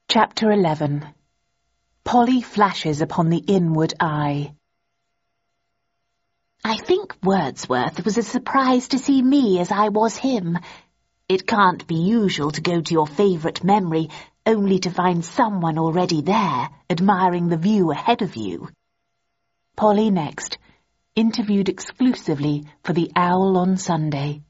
Chapter 11. Polly flashes upon the inward eye. I think Wordsworth was as surprised to see me as I was him. It can't be usual to go to your favourite memory only to find someone already there, admiring the view ahead of you. Polly next, interviewed exclusively for the Owl on Sunday.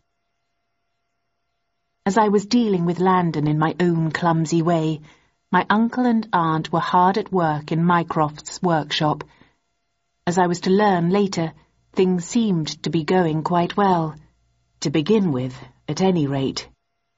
As I was dealing with Landon in my own clumsy way, my uncle and aunt were hard at work in Mycroft's workshop. As I was to learn later, things seemed to be going quite well. To begin with, at any rate.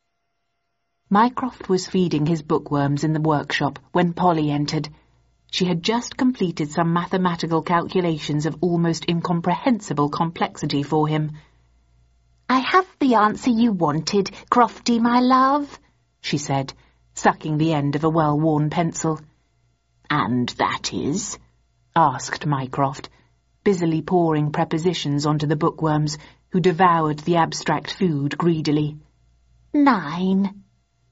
Mycroft was feeding his bookworms in the workshop when Polly entered. She had just completed some mathematical calculations of almost incomprehensible complexity for him. "I have the answer you wanted, Crofty, my love," she said, sucking the end of a well-worn pencil. "And that is?" asked Mycroft, busily pouring prepositions onto the bookworms, who devoured the abstract food greedily. 9.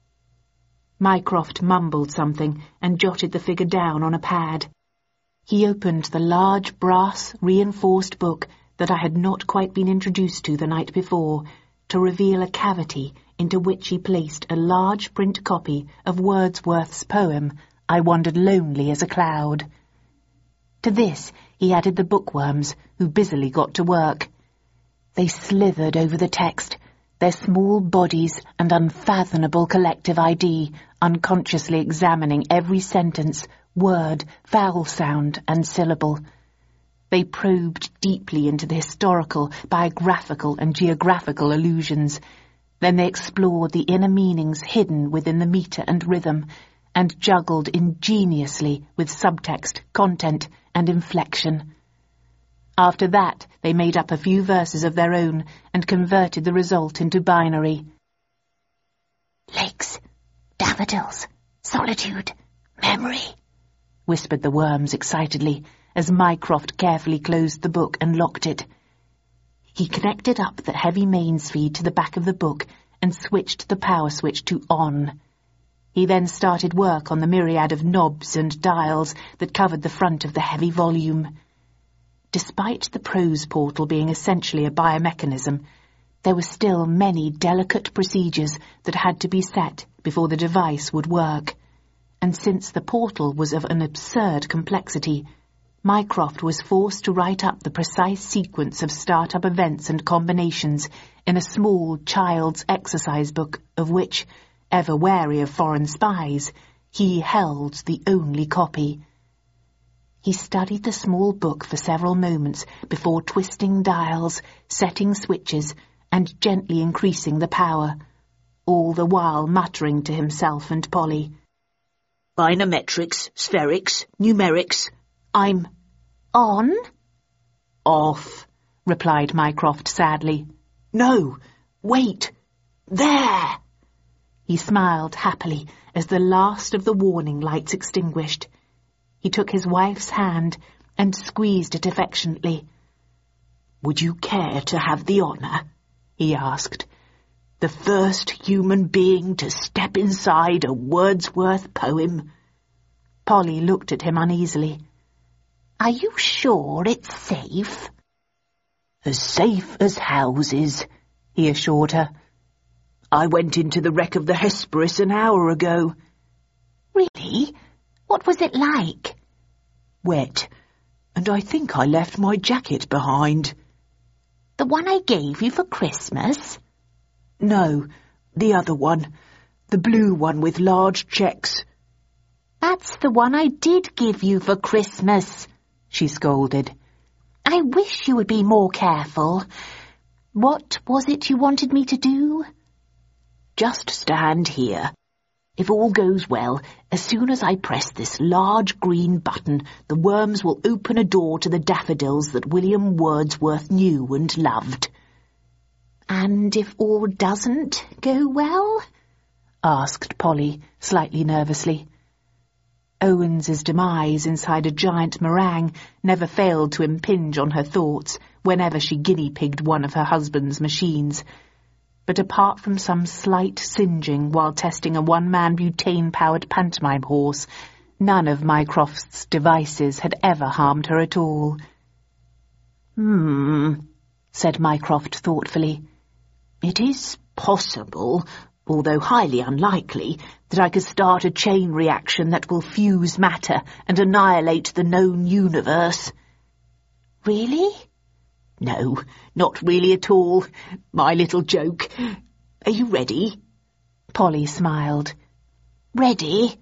Mycroft mumbled something and jotted the figure down on a pad. He opened the large brass reinforced book that I had not quite been introduced to the night before, to reveal a cavity into which he placed a large print copy of Wordsworth's poem, I Wandered Lonely as a Cloud. To this he added the bookworms, who busily got to work. They slithered over the text, their small bodies and unfathomable collective ID unconsciously examining every sentence, word, vowel sound and syllable. They probed deeply into the historical, biographical and geographical allusions. Then they explored the inner meanings hidden within the metre and rhythm, and juggled ingeniously with subtext, content, and inflection. After that, they made up a few verses of their own and converted the result into binary. "Lakes, daffodils, solitude, memory," whispered the worms excitedly, as Mycroft carefully closed the book and locked it. He connected up the heavy mains feed to the back of the book and switched the power switch to on. He then started work on the myriad of knobs and dials that covered the front of the heavy volume. Despite the prose portal being essentially a biomechanism, there were still many delicate procedures that had to be set before the device would work. And since the portal was of an absurd complexity, Mycroft was forced to write up the precise sequence of start-up events and combinations in a small child's exercise book of which, ever wary of foreign spies, he held the only copy. He studied the small book for several moments before twisting dials, setting switches, and gently increasing the power, all the while muttering to himself and Polly. "Binometrics, spherics, numerics. I'm "On?" off," replied Mycroft sadly. "No, wait. There!" He smiled happily as the last of the warning lights extinguished. He took his wife's hand and squeezed it affectionately. "Would you care to have the honour?" he asked. "The first human being to step inside a Wordsworth poem?" Polly looked at him uneasily. "Are you sure it's safe?" "As safe as houses," he assured her. "I went into the wreck of the Hesperus an hour ago." "Really? What was it like?" "Wet, and I think I left my jacket behind." "The one I gave you for Christmas?" "No, the other one. The blue one with large checks." "That's the one I did give you for Christmas," she scolded. "I wish you would be more careful. What was it you wanted me to do?" "Just stand here. If all goes well, as soon as I press this large green button, the worms will open a door to the daffodils that William Wordsworth knew and loved." "And if all doesn't go well?" asked Polly, slightly nervously. Owens's demise inside a giant meringue never failed to impinge on her thoughts whenever she guinea-pigged one of her husband's machines. but apart from some slight singeing while testing a one-man butane-powered pantomime horse, none of Mycroft's devices had ever harmed her at all. Said Mycroft thoughtfully. It is possible, although highly unlikely, that I could start a chain reaction that will fuse matter and annihilate the known universe. Really? No, not really at all. My little joke. Are you ready? Polly smiled. Ready?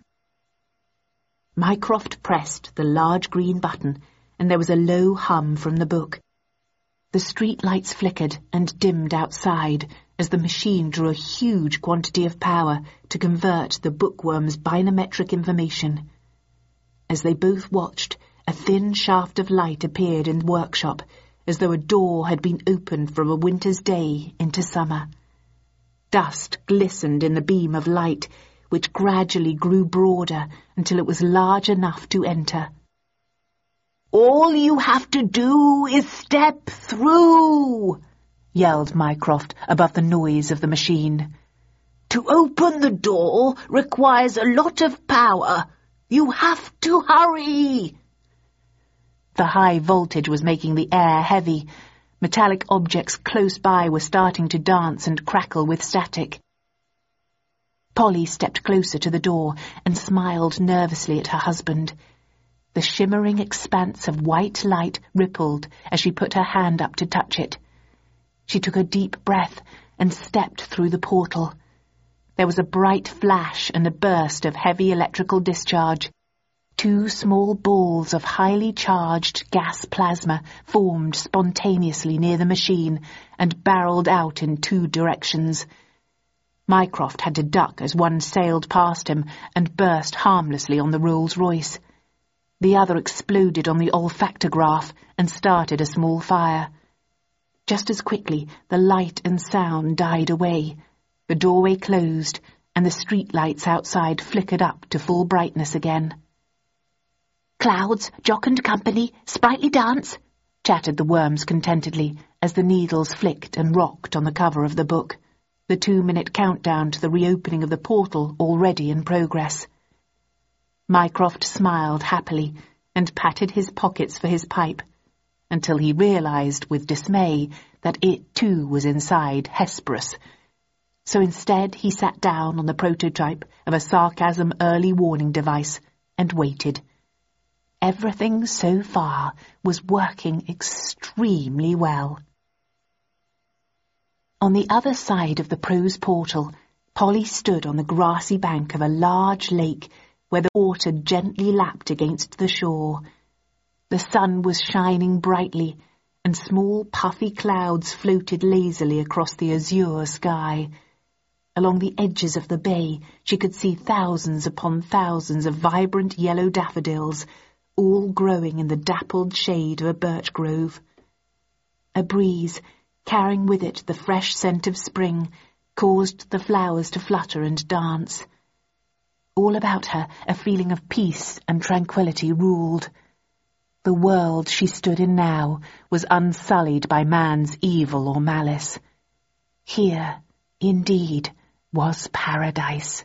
Mycroft pressed the large green button, and there was a low hum from the book. The street lights flickered and dimmed outside as the machine drew a huge quantity of power to convert the bookworm's biometric information. As they both watched, a thin shaft of light appeared in the workshop, as though a door had been opened from a winter's day into summer. Dust glistened in the beam of light, which gradually grew broader until it was large enough to enter. All you have to do is step through, yelled Mycroft above the noise of the machine. To open the door requires a lot of power. You have to hurry. The high voltage was making the air heavy. Metallic objects close by were starting to dance and crackle with static. Polly stepped closer to the door and smiled nervously at her husband. The shimmering expanse of white light rippled as she put her hand up to touch it. She took a deep breath and stepped through the portal. There was a bright flash and a burst of heavy electrical discharge. 2 small balls of highly charged gas plasma formed spontaneously near the machine and barreled out in 2 directions. Mycroft had to duck as one sailed past him and burst harmlessly on the Rolls-Royce. The other exploded on the olfactograph and started a small fire. Just as quickly, the light and sound died away. The doorway closed, and the street lights outside flickered up to full brightness again. Clouds, Jock and Company, sprightly dance, chattered the worms contentedly as the needles flicked and rocked on the cover of the book, the 2-minute countdown to the reopening of the portal already in progress. Mycroft smiled happily and patted his pockets for his pipe, until he realized with dismay that it too was inside Hesperus. So instead he sat down on the prototype of a sarcasm early warning device and waited. Everything so far was working extremely well. On the other side of the prose portal, Polly stood on the grassy bank of a large lake where the water gently lapped against the shore. The sun was shining brightly, and small puffy clouds floated lazily across the azure sky. Along the edges of the bay, she could see thousands upon thousands of vibrant yellow daffodils, all growing in the dappled shade of a birch grove. A breeze, carrying with it the fresh scent of spring, caused the flowers to flutter and dance. All about her, a feeling of peace and tranquillity ruled. The world she stood in now was unsullied by man's evil or malice. Here, indeed, was paradise.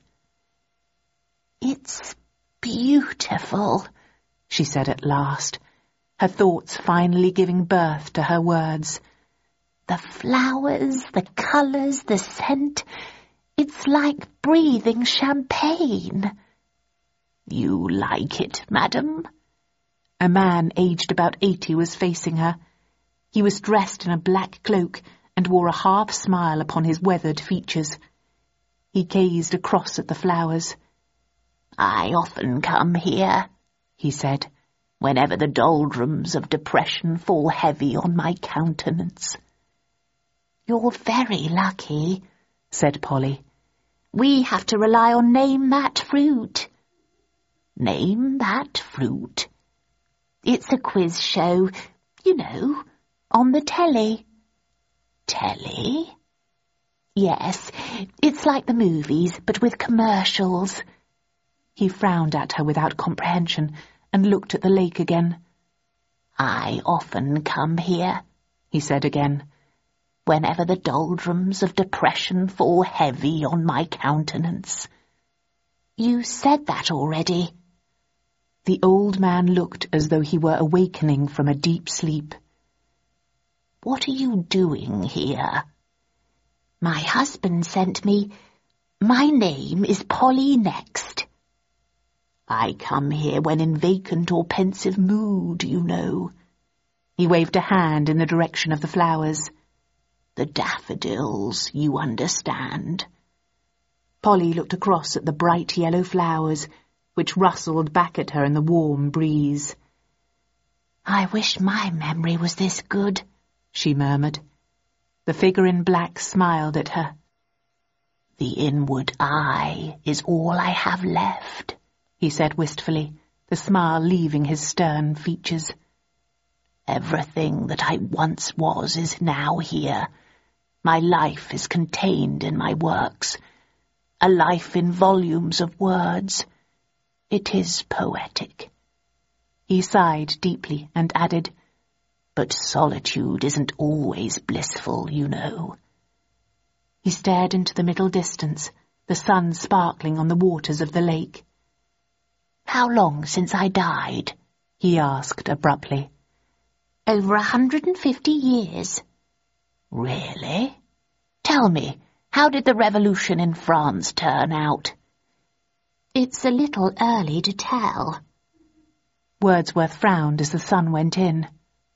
It's beautiful, she said at last, her thoughts finally giving birth to her words. The flowers, the colours, the scent... It's like breathing champagne. You like it, madam? A man aged about 80 was facing her. He was dressed in a black cloak and wore a half smile upon his weathered features. He gazed across at the flowers. I often come here, he said, whenever the doldrums of depression fall heavy on my countenance. You're very lucky, said Polly. We have to rely on Name That Fruit. Name That Fruit? It's a quiz show, you know, on the telly. Telly? Yes, it's like the movies, but with commercials. He frowned at her without comprehension and looked at the lake again. I often come here, he said again. whenever the doldrums of depression fall heavy on my countenance." "You said that already." The old man looked as though he were awakening from a deep sleep. "What are you doing here?" "My husband sent me. My name is Polly Next." "I come here when in vacant or pensive mood, you know." He waved a hand in the direction of the flowers. "The daffodils, you understand." Polly looked across at the bright yellow flowers, which rustled back at her in the warm breeze. "I wish my memory was this good," she murmured. The figure in black smiled at her. "The inward eye is all I have left," he said wistfully, the smile leaving his stern features. "Everything that I once was is now here. My life is contained in my works, a life in volumes of words. It is poetic." He sighed deeply and added, "But solitude isn't always blissful, you know." He stared into the middle distance, the sun sparkling on the waters of the lake. "How long since I died?" he asked abruptly. "Over 150 years. "Really? Tell me, how did the revolution in France turn out?" "It's a little early to tell." Wordsworth frowned as the sun went in.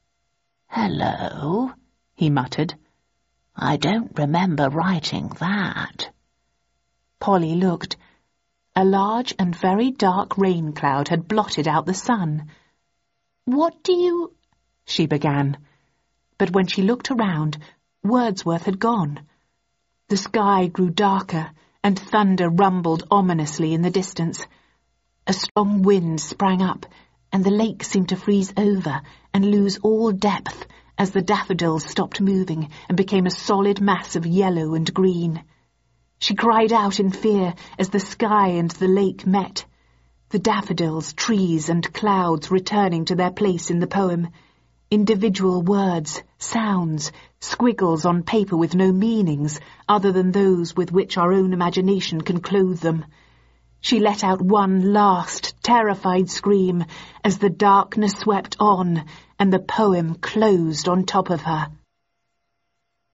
"Hello," he muttered. "I don't remember writing that." Polly looked. A large and very dark rain cloud had blotted out the sun. "What do you—" she began. But when she looked around, Wordsworth had gone. The sky grew darker, and thunder rumbled ominously in the distance. A strong wind sprang up, and the lake seemed to freeze over and lose all depth as the daffodils stopped moving and became a solid mass of yellow and green. She cried out in fear as the sky and the lake met, the daffodils, trees, and clouds returning to their place in the poem, individual words, sounds, squiggles on paper with no meanings other than those with which our own imagination can clothe them. She let out one last, terrified scream as the darkness swept on and the poem closed on top of her.